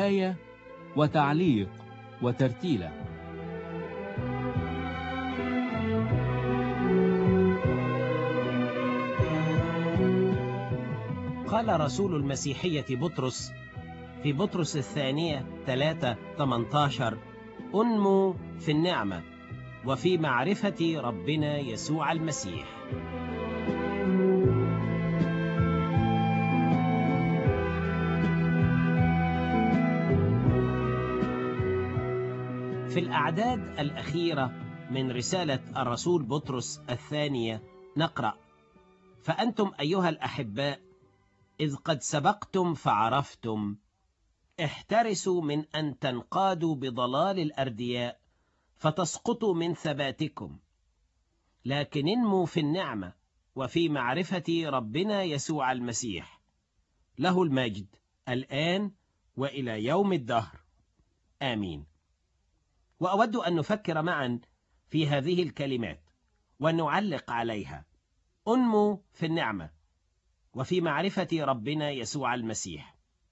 رواية وتعليق وترتيلة. قال رسول المسيحية بطرس في بطرس الثانية 3:18: أنمو في النعمة وفي معرفة ربنا يسوع المسيح. في الأعداد الأخيرة من رسالة الرسول بطرس الثانية نقرأ: فأنتم أيها الأحباء إذ قد سبقتم فعرفتم، احترسوا من أن تنقادوا بضلال الأردياء فتسقطوا من ثباتكم، لكن انموا في النعمة وفي معرفة ربنا يسوع المسيح، له المجد الآن وإلى يوم الدهر، آمين. وأود أن نفكر معا في هذه الكلمات ونعلق عليها: انموا في النعمة وفي معرفة ربنا يسوع المسيح.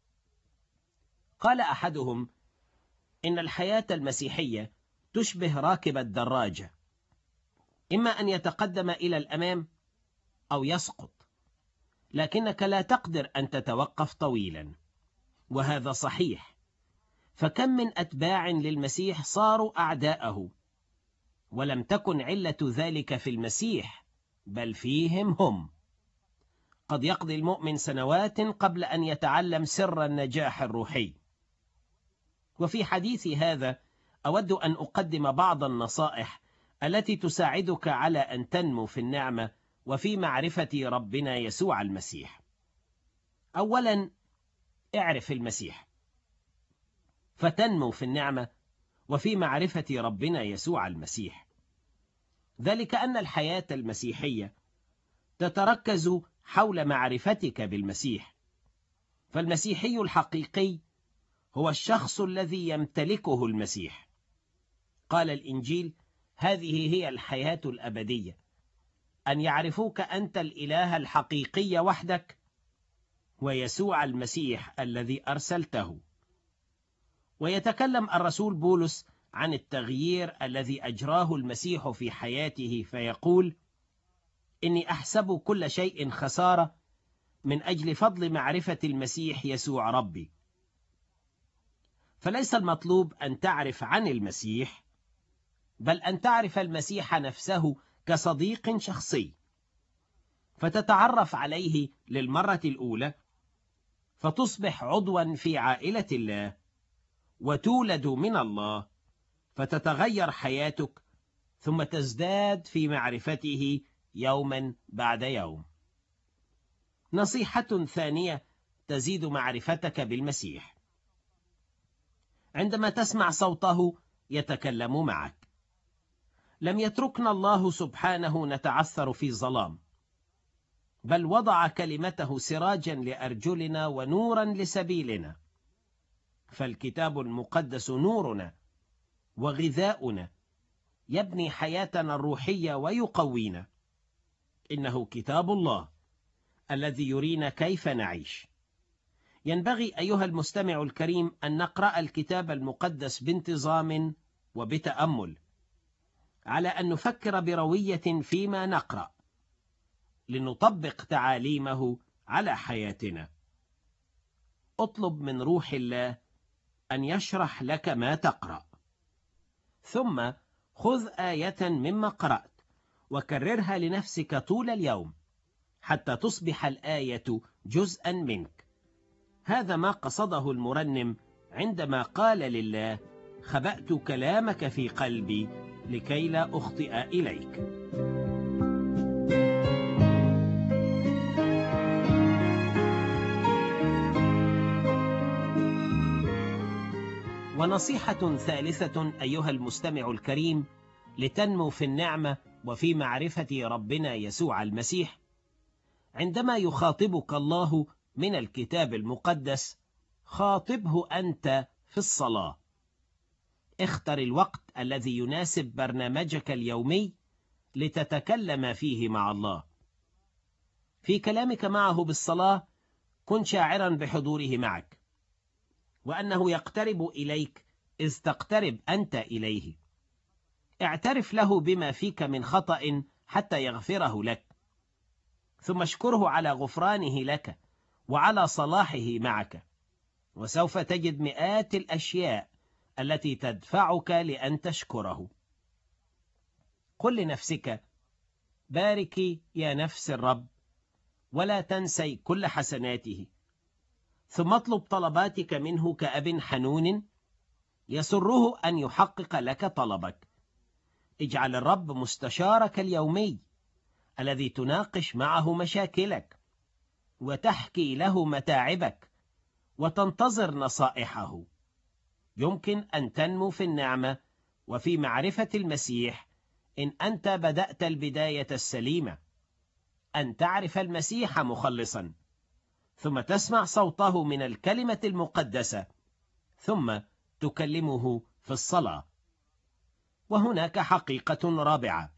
قال أحدهم إن الحياة المسيحية تشبه راكب الدراجة، إما أن يتقدم إلى الأمام أو يسقط، لكنك لا تقدر أن تتوقف طويلا. وهذا صحيح، فكم من أتباع للمسيح صاروا أعداءه، ولم تكن علة ذلك في المسيح بل فيهم هم. قد يقضي المؤمن سنوات قبل أن يتعلم سر النجاح الروحي. وفي حديثي هذا أود أن أقدم بعض النصائح التي تساعدك على أن تنمو في النعمة وفي معرفة ربنا يسوع المسيح. أولا، اعرف المسيح فتنمو في النعمة وفي معرفة ربنا يسوع المسيح. ذلك أن الحياة المسيحية تتركز حول معرفتك بالمسيح، فالمسيحي الحقيقي هو الشخص الذي يمتلكه المسيح. قال الإنجيل: هذه هي الحياة الأبدية، أن يعرفوك أنت الإله الحقيقي وحدك ويسوع المسيح الذي أرسلته. ويتكلم الرسول بولس عن التغيير الذي أجراه المسيح في حياته فيقول: إني أحسب كل شيء خسارة من أجل فضل معرفة المسيح يسوع ربي. فليس المطلوب أن تعرف عن المسيح، بل أن تعرف المسيح نفسه كصديق شخصي، فتتعرف عليه للمرة الأولى، فتصبح عضوا في عائلة الله، وتولد من الله، فتتغير حياتك، ثم تزداد في معرفته يوما بعد يوم. نصيحة ثانية تزيد معرفتك بالمسيح: عندما تسمع صوته يتكلم معك. لم يتركنا الله سبحانه نتعثر في ظلام، بل وضع كلمته سراجا لأرجلنا ونورا لسبيلنا. فالكتاب المقدس نورنا وغذاؤنا، يبني حياتنا الروحية ويقوينا. إنه كتاب الله الذي يرينا كيف نعيش. ينبغي أيها المستمع الكريم أن نقرأ الكتاب المقدس بانتظام وبتأمل، على أن نفكر بروية فيما نقرأ، لنطبق تعاليمه على حياتنا. اطلب من روح الله أن يشرح لك ما تقرأ، ثم خذ آية مما قرأت وكررها لنفسك طول اليوم حتى تصبح الآية جزءا منك. هذا ما قصده المرنم عندما قال لله: خبأت كلامك في قلبي لكي لا أخطئ إليك. ونصيحة ثالثة أيها المستمع الكريم لتنمو في النعمة وفي معرفة ربنا يسوع المسيح: عندما يخاطبك الله من الكتاب المقدس، خاطبه أنت في الصلاة. اختر الوقت الذي يناسب برنامجك اليومي لتتكلم فيه مع الله. في كلامك معه بالصلاة كن شاعرا بحضوره معك، وأنه يقترب إليك إذ تقترب أنت إليه. اعترف له بما فيك من خطأ حتى يغفره لك، ثم اشكره على غفرانه لك وعلى صلاحه معك، وسوف تجد مئات الأشياء التي تدفعك لأن تشكره. قل لنفسك: باركي يا نفس الرب، ولا تنسي كل حسناته. ثم اطلب طلباتك منه كأب حنون يسره أن يحقق لك طلبك. اجعل الرب مستشارك اليومي الذي تناقش معه مشاكلك وتحكي له متاعبك وتنتظر نصائحه. يمكن أن تنمو في النعمة وفي معرفة المسيح إن أنت بدأت البداية السليمة، أن تعرف المسيح مخلصا، ثم تسمع صوته من الكلمة المقدسة، ثم تكلمه في الصلاة. وهناك حقيقة رابعة: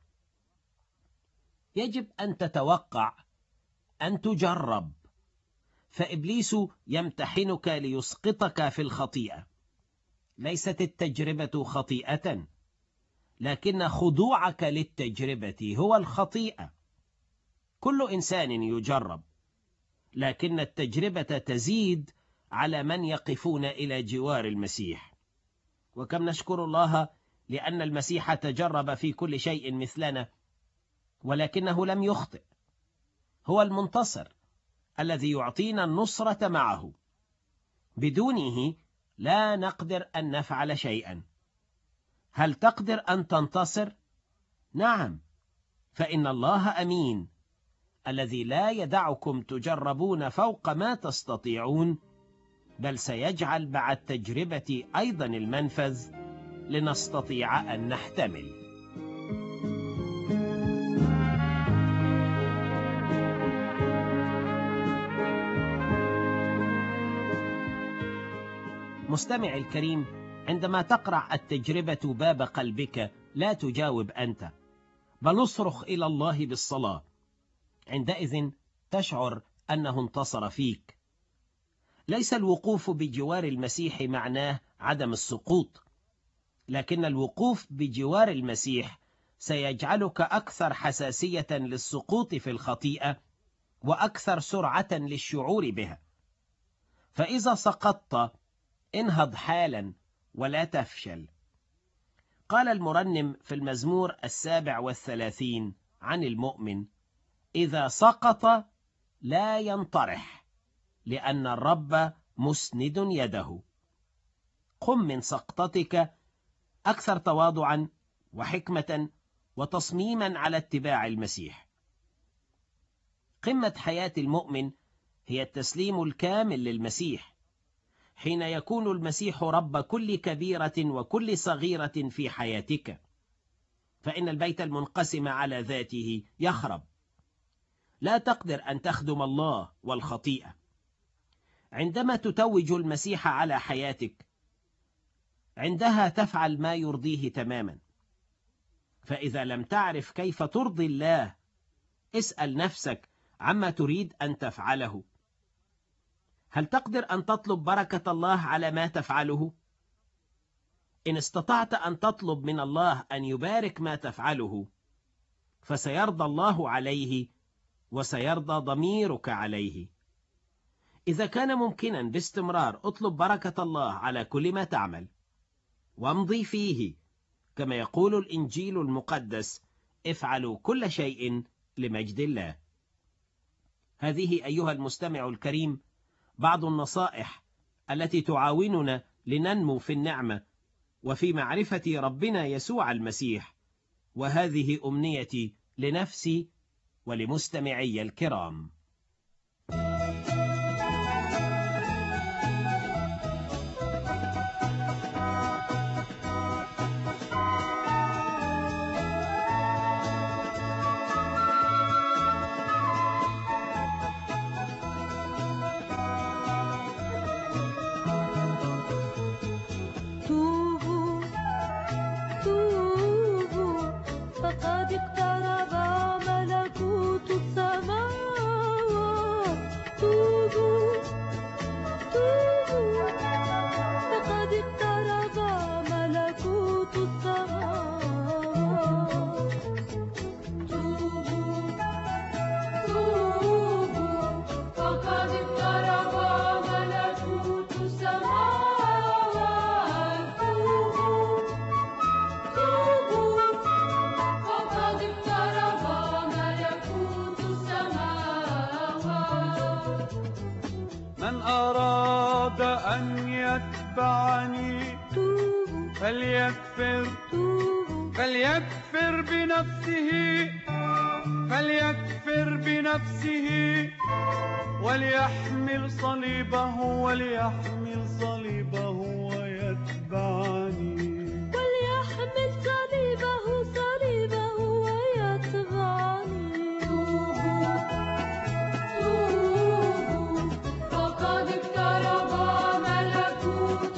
يجب أن تتوقع أن تجرب، فإبليس يمتحنك ليسقطك في الخطيئة. ليست التجربة خطيئة، لكن خضوعك للتجربة هو الخطيئة. كل إنسان يجرب، لكن التجربة تزيد على من يقفون إلى جوار المسيح. وكم نشكر الله لأن المسيح تجرب في كل شيء مثلنا، ولكنه لم يخطئ. هو المنتصر الذي يعطينا النصرة معه. بدونه لا نقدر أن نفعل شيئا. هل تقدر أن تنتصر؟ نعم، فإن الله أمين، الذي لا يدعكم تجربون فوق ما تستطيعون، بل سيجعل بعد تجربة أيضا المنفذ لنستطيع أن نحتمل. مستمعي الكريم، عندما تقرع التجربة باب قلبك لا تجاوب أنت، بل اصرخ إلى الله بالصلاة. عندئذ تشعر أنه انتصر فيك. ليس الوقوف بجوار المسيح معناه عدم السقوط، لكن الوقوف بجوار المسيح سيجعلك أكثر حساسية للسقوط في الخطيئة وأكثر سرعة للشعور بها. فإذا سقطت انهض حالا ولا تفشل. قال المرنم في المزمور 37 عن المؤمن: إذا سقط لا ينطرح، لأن الرب مسند يده. قم من سقطتك أكثر تواضعا وحكمة وتصميما على اتباع المسيح. قمة حياة المؤمن هي التسليم الكامل للمسيح، حين يكون المسيح رب كل كبيرة وكل صغيرة في حياتك، فإن البيت المنقسم على ذاته يخرب. لا تقدر أن تخدم الله والخطيئة. عندما تتوج المسيح على حياتك، عندها تفعل ما يرضيه تماما. فإذا لم تعرف كيف ترضي الله، اسأل نفسك عما تريد أن تفعله. هل تقدر أن تطلب بركة الله على ما تفعله؟ إن استطعت أن تطلب من الله أن يبارك ما تفعله، فسيرضى الله عليه وسيرضى ضميرك عليه. إذا كان ممكنا باستمرار اطلب بركة الله على كل ما تعمل، وامضي فيه كما يقول الإنجيل المقدس: افعلوا كل شيء لمجد الله. هذه أيها المستمع الكريم بعض النصائح التي تعاوننا لننمو في النعمة وفي معرفة ربنا يسوع المسيح، وهذه أمنيتي لنفسي ولمستمعي الكرام. توبوا فقد اقترب ملكوت السماء. من أراد أن يتبعني فليكفر بنفسه وليحمل صليبه ويتبعني. فقد اقترب ملكوت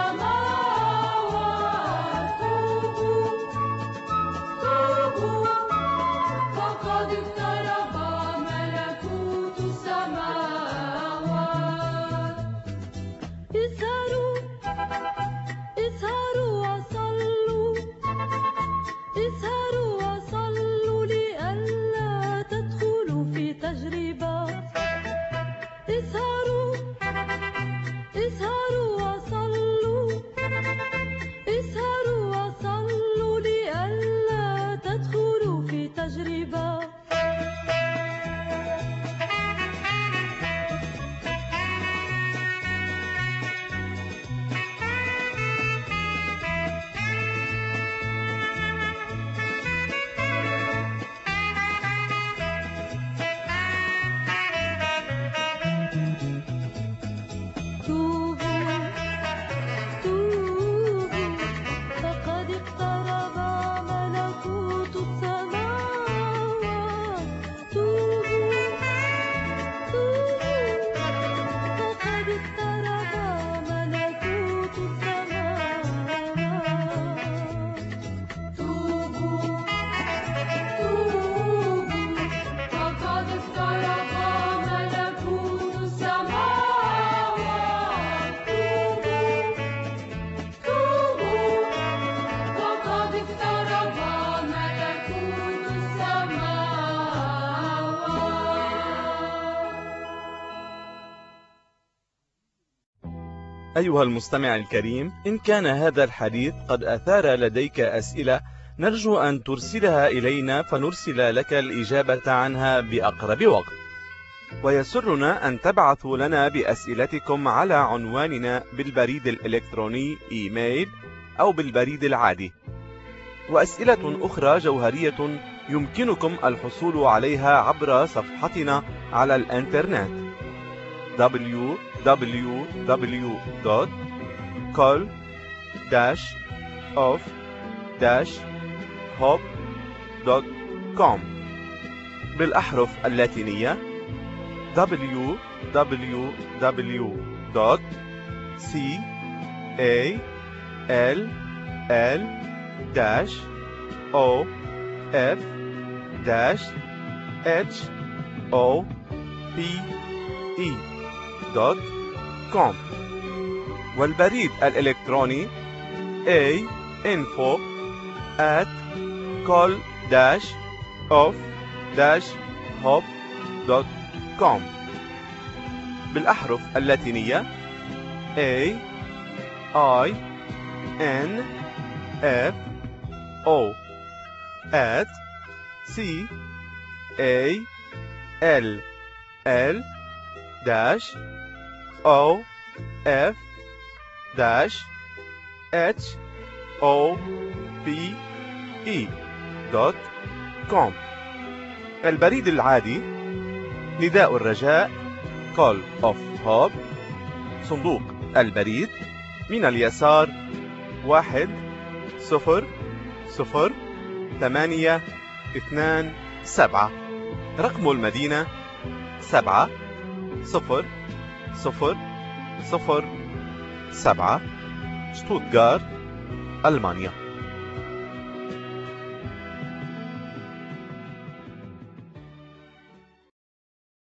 السماوات. فقد اقترب ملكوت السماوات. اسهروا وصلوا لئلا تدخلوا في تجربة. اسهروا وصلوا لئلا تدخلوا في تجربة. فقد اقترب ملكوت السماوات. فقد اقترب ملكوت السماوات. توبوا فقد اقترب ملكوت السماوات. فقد اقترب ملكوت السماوات. أيها المستمع الكريم، إن كان هذا الحديث قد أثار لديك أسئلة نرجو أن ترسلها إلينا فنرسل لك الإجابة عنها بأقرب وقت. ويسرنا أن تبعثوا لنا بأسئلتكم على عنواننا بالبريد الإلكتروني إيميل أو بالبريد العادي. وأسئلة أخرى جوهرية يمكنكم الحصول عليها عبر صفحتنا على الإنترنت www.col-of-hope.com بالأحرف اللاتينية www.call-of-hope.com والبريد الإلكتروني info@col-of-hope.com بالأحرف اللاتينية info@call-of-hope.com البريد العادي نداء الرجاء Call of Hope، صندوق البريد من اليسار 1002827، رقم المدينة 70007، شتوتغارت، ألمانيا.